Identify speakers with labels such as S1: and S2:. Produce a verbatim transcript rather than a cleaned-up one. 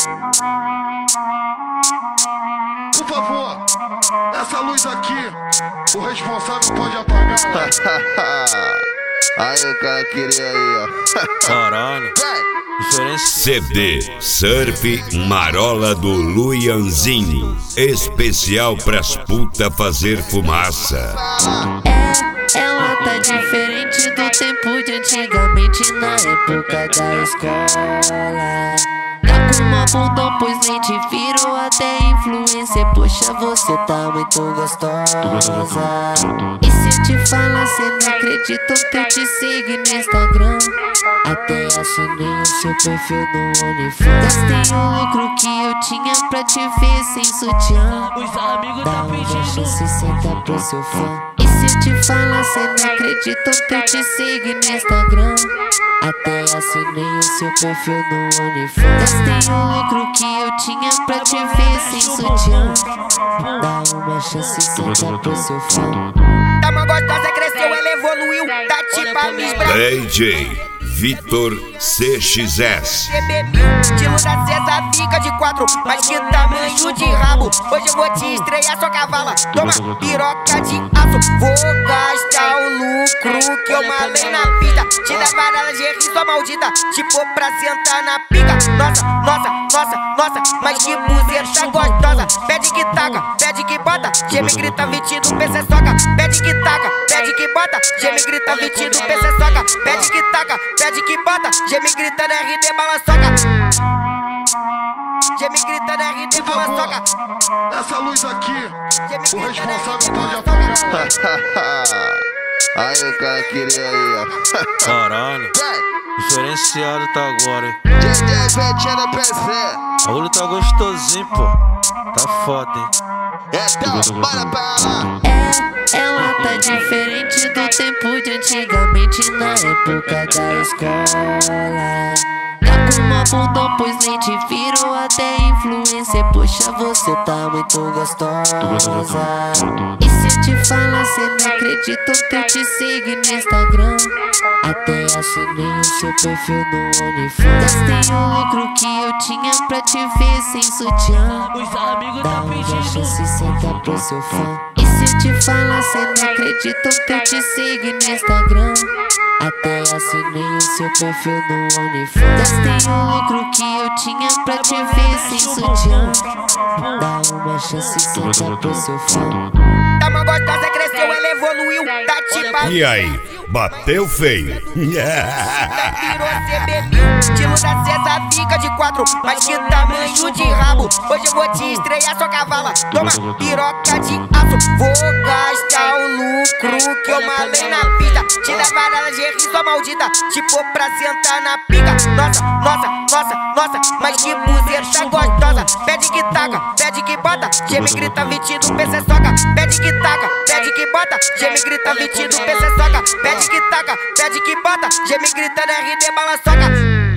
S1: Por favor, essa luz aqui, o responsável pode apagar.
S2: Aí o cara queria aí, ó.
S3: Caralho.
S4: C D Surf Marola do Luianzinho, especial pras puta fazer fumaça.
S5: É, ela tá diferente do tempo de antigamente, na época da escola. Tá com uma bundão, pois nem te virou até influência. Poxa, você tá muito gostosa. E se eu te falar, cê não acredita que eu te sigo no Instagram. Até assinei o seu perfil no OnlyFans. Gastei o lucro que eu tinha pra te ver sem sutiã. Dá uma chance, senta pro seu fã. E se eu te falar, cê não acredita que eu te sigo no Instagram. Até assinei o seu perfil no OnlyFans. Gastei o lucro que eu tinha pra te ver sem sutiã. Dá uma chance, senta pro seu fã.
S6: Tá uma gostosa, cresceu, ela evoluiu. Tá tipo a Miss Brasil.
S4: D J Vitor C X S.
S6: Estilo da César fica de quatro, mas que tamanho de rabo. Hoje eu vou te estrear sua cavala. Toma piroca de aço. Vou gastar o lucro que eu malei na pista. Te dar varela, gerri, sua maldita. Tipo pra sentar na pica. Nossa, nossa, nossa, nossa, mas que buzeta gostosa. Pede que taca, pede que bota. Geme, grita, vestido, P C soca. Pede que taca, pede que bota. Geme, grita, vestido, P C soca. Pede que taca, pede que bota. Geme, grita, R D, balançoca. Geme, grita, R D, balançoca.
S1: Essa luz aqui, o responsável pode
S6: apagar.
S2: Aí o cara queria aí, ó.
S3: Caralho. Diferenciado tá agora, hein?
S2: D J Betinha da P C.
S3: O bagulho tá gostosinho, pô. Tá foda, hein?
S2: Então, bora pra lá.
S5: É, ela tá diferente do tempo de antigamente, na época da escola. Tá com uma bundão, pois nem te virou até influência. Poxa, você tá muito gostosa. E se eu te falar, cê não acredita que eu te sigo no Instagram. Até assinei o seu perfil no OnlyFans. Gastei o lucro que eu tinha pra te ver sem sutiã. Dá uma chance, senta pro seu fã. E se eu te falar, cê não acredita que eu te sigo no Instagram. Até assinei o seu perfil no OnlyFans. Gastei o lucro que eu tinha pra te ver sem sutiã. Dá uma chance, senta pro seu fã.
S6: Tá uma gostosa, cresceu, ela evoluiu. Tá tipo a...
S4: E aí, bateu feio?
S6: Estilo da César fica de quatro, mas que tamanho de rabo. Hoje eu vou te estrear sua cavala. Toma piroca de aço. Vou gastar o lucro que eu malei na pista. Te dar varela, gerri, sua maldita. Tipo pra sentar na pica. Nossa, nossa, nossa, nossa, mas que buzeta gostosa. Pede que taca, pede que bota. Geme, grita, vestido, P C soca. Pede que taca, pede que bota. Geme, grita, vestido, P C soca. Pede que taca, pede que bota. Geme, grita, R D, balançoca.